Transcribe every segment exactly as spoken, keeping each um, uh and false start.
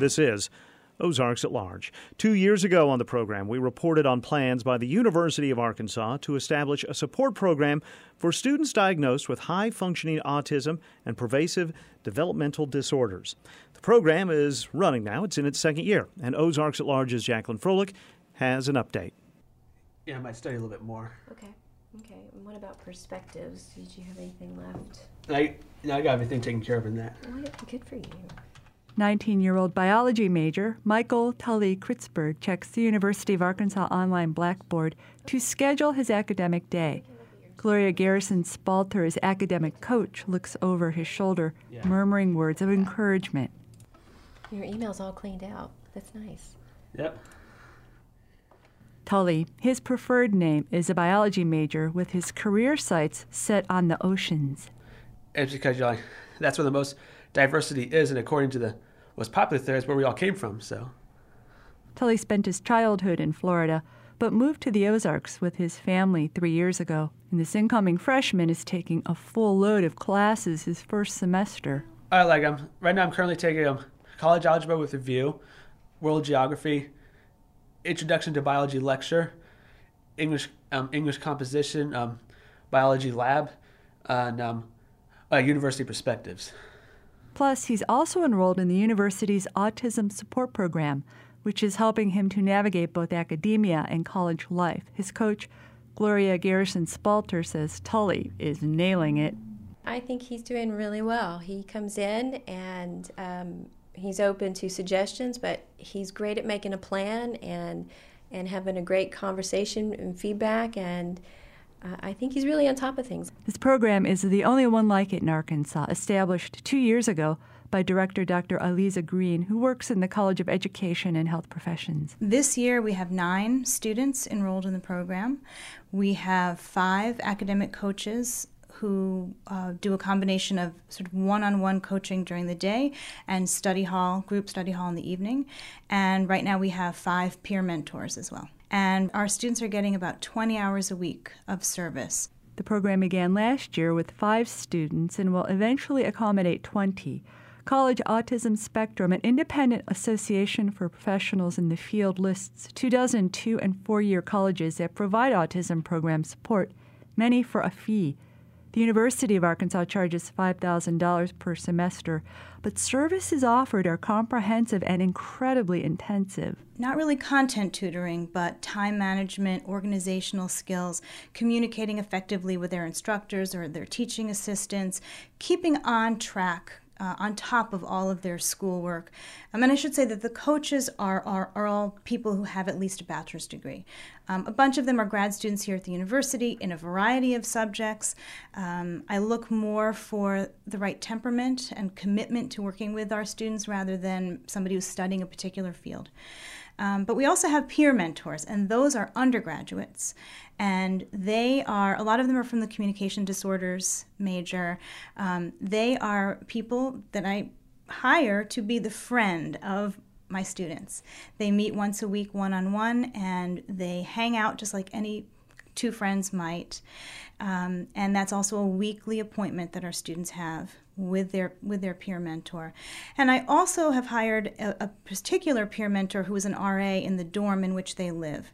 This is Ozarks at Large. Two years ago on the program, we reported on plans by the University of Arkansas to establish a support program for students diagnosed with high-functioning autism and pervasive developmental disorders. The program is running now. It's in its second year, and Ozarks at Large's Jacqueline Froelich has an update. Yeah, I might study a little bit more. Okay. Okay. And what about perspectives? Did you have anything left? I, I got everything taken care of in that. Oh, yeah, good for you. nineteen-year-old biology major Michael Tully Kritzberg checks the University of Arkansas online Blackboard to schedule his academic day. Gloria Garrison Spalter, his academic coach, looks over his shoulder, yeah. murmuring words of encouragement. Your email's all cleaned out. That's nice. Yep. Tully, his preferred name, is a biology major with his career sights set on the oceans. It's because you're like, that's where the most diversity is, and according to the most popular theory, is where we all came from. So, Tully spent his childhood in Florida, but moved to the Ozarks with his family three years ago. And this incoming freshman is taking a full load of classes his first semester. I like them. Right now, I'm currently taking um, college algebra with review, world geography, introduction to biology lecture, English um, English composition, um, biology lab, and um, uh, university perspectives. Plus, he's also enrolled in the university's Autism Support Program, which is helping him to navigate both academia and college life. His coach, Gloria Garrison Spalter, says Tully is nailing it. I think he's doing really well. He comes in and um, he's open to suggestions, but he's great at making a plan and and having a great conversation and feedback, and Uh, I think he's really on top of things. This program is the only one like it in Arkansas, established two years ago by Director Doctor Aliza Green, who works in the College of Education and Health Professions. This year we have nine students enrolled in the program. We have five academic coaches who uh, do a combination of sort of one-on-one coaching during the day and study hall, group study hall in the evening. And right now we have five peer mentors as well. And our students are getting about twenty hours a week of service. The program began last year with five students and will eventually accommodate twenty. College Autism Spectrum, an independent association for professionals in the field, lists two dozen two- and four-year colleges that provide autism program support, many for a fee. The University of Arkansas charges five thousand dollars per semester, but services offered are comprehensive and incredibly intensive. Not really content tutoring, but time management, organizational skills, communicating effectively with their instructors or their teaching assistants, keeping on track Uh, on top of all of their schoolwork. Um, and I should say that the coaches are, are, are all people who have at least a bachelor's degree. Um, a bunch of them are grad students here at the university in a variety of subjects. Um, I look more for the right temperament and commitment to working with our students rather than somebody who's studying a particular field. Um, but we also have peer mentors, and those are undergraduates. And they are, a lot of them are from the communication disorders major. Um, they are people that I hire to be the friend of my students. They meet once a week one-on-one, and they hang out just like any two friends might. Um, and that's also a weekly appointment that our students have with their with their peer mentor. And I also have hired a, a particular peer mentor who is an R A in the dorm in which they live.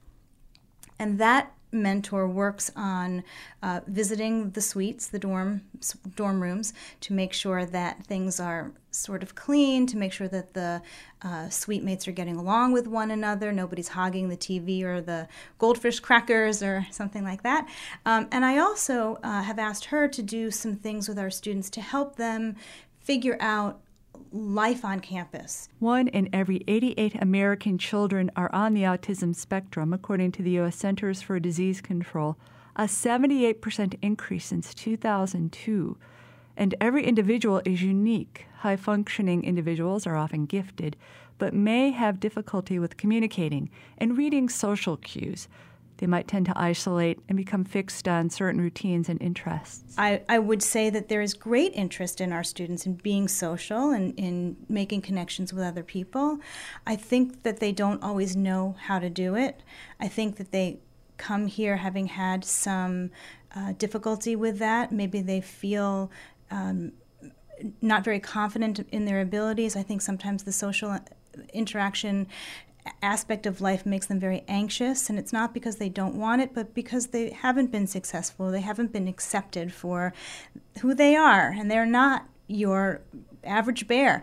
And that mentor works on uh, visiting the suites, the dorm dorm rooms, to make sure that things are sort of clean, to make sure that the uh, suite mates are getting along with one another, nobody's hogging the T V or the goldfish crackers or something like that. Um, and I also uh, have asked her to do some things with our students to help them figure out life on campus. One in every eighty-eight American children are on the autism spectrum, according to the U S Centers for Disease Control, a seventy-eight percent increase since two thousand two. And every individual is unique. High-functioning individuals are often gifted, but may have difficulty with communicating and reading social cues. They might tend to isolate and become fixed on certain routines and interests. I, I would say that there is great interest in our students in being social and in making connections with other people. I think that they don't always know how to do it. I think that they come here having had some uh, difficulty with that. Maybe they feel um, not very confident in their abilities. I think sometimes the social interaction aspect of life makes them very anxious, and it's not because they don't want it, but because they haven't been successful. They haven't been accepted for who they are, and they're not your average bear.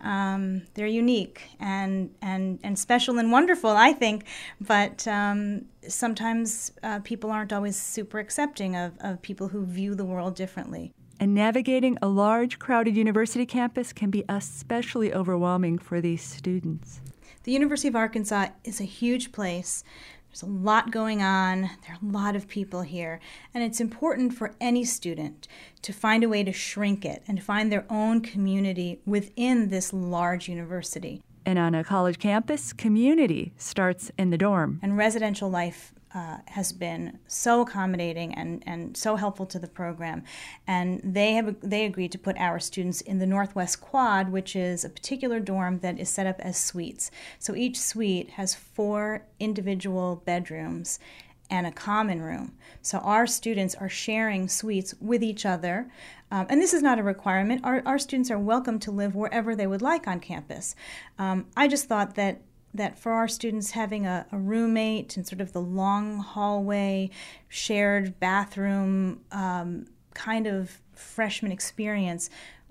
Um, they're unique and, and, and special and wonderful, I think, but um, sometimes uh, people aren't always super accepting of, of people who view the world differently. And navigating a large, crowded university campus can be especially overwhelming for these students. The University of Arkansas is a huge place. There's a lot going on. There are a lot of people here. And it's important for any student to find a way to shrink it and to find their own community within this large university. And on a college campus, community starts in the dorm. And residential life uh, has been so accommodating and, and so helpful to the program. And they have they agreed to put our students in the Northwest Quad, which is a particular dorm that is set up as suites. So each suite has four individual bedrooms and a common room. So our students are sharing suites with each other. Um, and this is not a requirement. Our, our students are welcome to live wherever they would like on campus. Um, I just thought that that for our students, having a, a roommate and sort of the long hallway, shared bathroom um, kind of freshman experience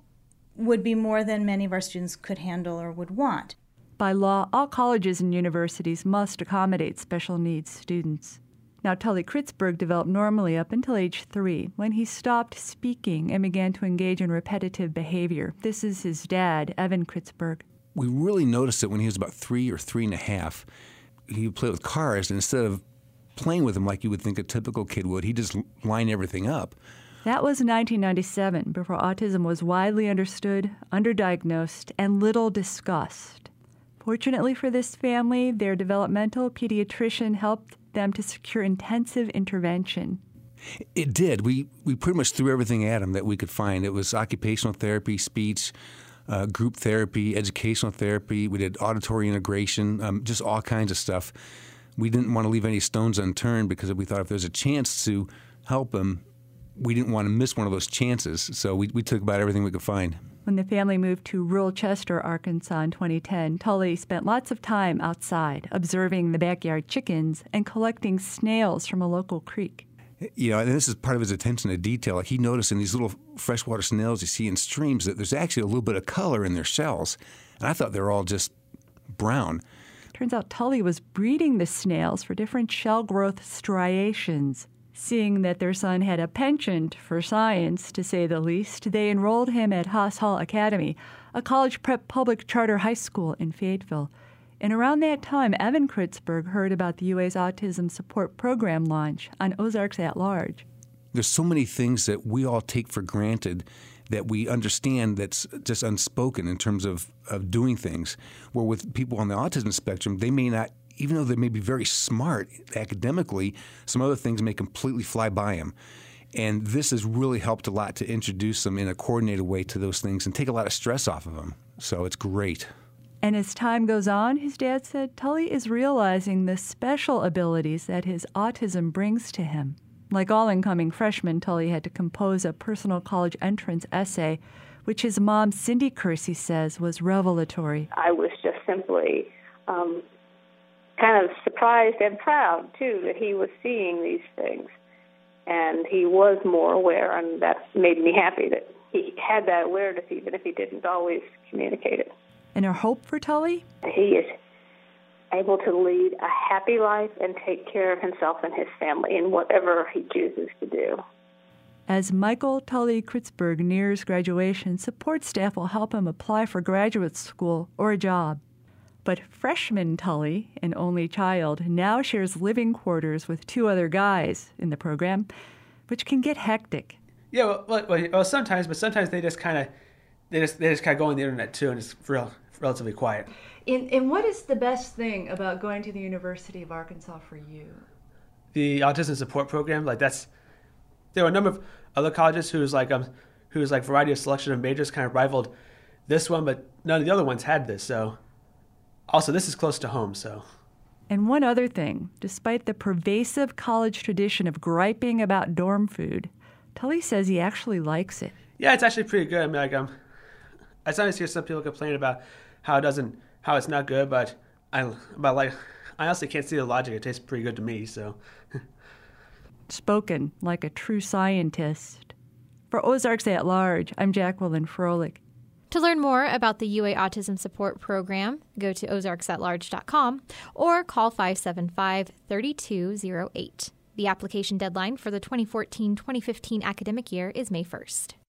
would be more than many of our students could handle or would want. By law, all colleges and universities must accommodate special needs students. Now, Tully Kritzberg developed normally up until age three, when he stopped speaking and began to engage in repetitive behavior. This is his dad, Evan Kritzberg. We really noticed it when he was about three or three and a half. He would play with cars, and instead of playing with them like you would think a typical kid would, he'd just line everything up. That was nineteen ninety-seven, before autism was widely understood, underdiagnosed, and little discussed. Fortunately for this family, their developmental pediatrician helped them to secure intensive intervention. It did. We we pretty much threw everything at him that we could find. It was occupational therapy, speech, uh, group therapy, educational therapy. We did auditory integration, um, just all kinds of stuff. We didn't want to leave any stones unturned because we thought if there's a chance to help him, we didn't want to miss one of those chances. So we, we took about everything we could find. When the family moved to rural Chester, Arkansas in twenty ten, Tully spent lots of time outside, observing the backyard chickens and collecting snails from a local creek. You know, and this is part of his attention to detail. Like he noticed in these little freshwater snails you see in streams that there's actually a little bit of color in their shells. And I thought they were all just brown. Turns out Tully was breeding the snails for different shell growth striations. Seeing that their son had a penchant for science, to say the least, they enrolled him at Haas Hall Academy, a college prep public charter high school in Fayetteville. And around that time, Evan Kritzberg heard about the U A's Autism Support Program launch on Ozarks at Large. There's so many things that we all take for granted that we understand that's just unspoken in terms of, of doing things, where with people on the autism spectrum, they may not, even though they may be very smart academically, some other things may completely fly by them. And this has really helped a lot to introduce them in a coordinated way to those things and take a lot of stress off of them. So it's great. And as time goes on, his dad said, Tully is realizing the special abilities that his autism brings to him. Like all incoming freshmen, Tully had to compose a personal college entrance essay, which his mom, Cindy Kersey, says was revelatory. I was just simply um, kind of surprised and proud, too, that he was seeing these things. And he was more aware, and that made me happy that he had that awareness, even if he didn't always communicate it. And her hope for Tully? He is able to lead a happy life and take care of himself and his family in whatever he chooses to do. As Michael Tully Kritzberg nears graduation, support staff will help him apply for graduate school or a job. But freshman Tully, an only child, now shares living quarters with two other guys in the program, which can get hectic. Yeah, well, well, well sometimes, but sometimes they just kind of they just they just kind of go on the internet too, and it's real relatively quiet. And, and what is the best thing about going to the University of Arkansas for you? The autism support program, like that's there were a number of other colleges whose like um whose like variety of selection of majors kind of rivaled this one, but none of the other ones had this. So also this is close to home, so. And one other thing, despite the pervasive college tradition of griping about dorm food, Tully says he actually likes it. Yeah, it's actually pretty good. I mean, like um, I sometimes hear some people complain about how it doesn't how it's not good, but I but like I honestly can't see the logic. It tastes pretty good to me. So, spoken like a true scientist. For Ozarks at Large, I'm Jacqueline Froelich. To learn more about the U A Autism Support Program, go to ozarks at large dot com or call five seven five, three two zero eight. The application deadline for the twenty fourteen twenty fifteen academic year is May first.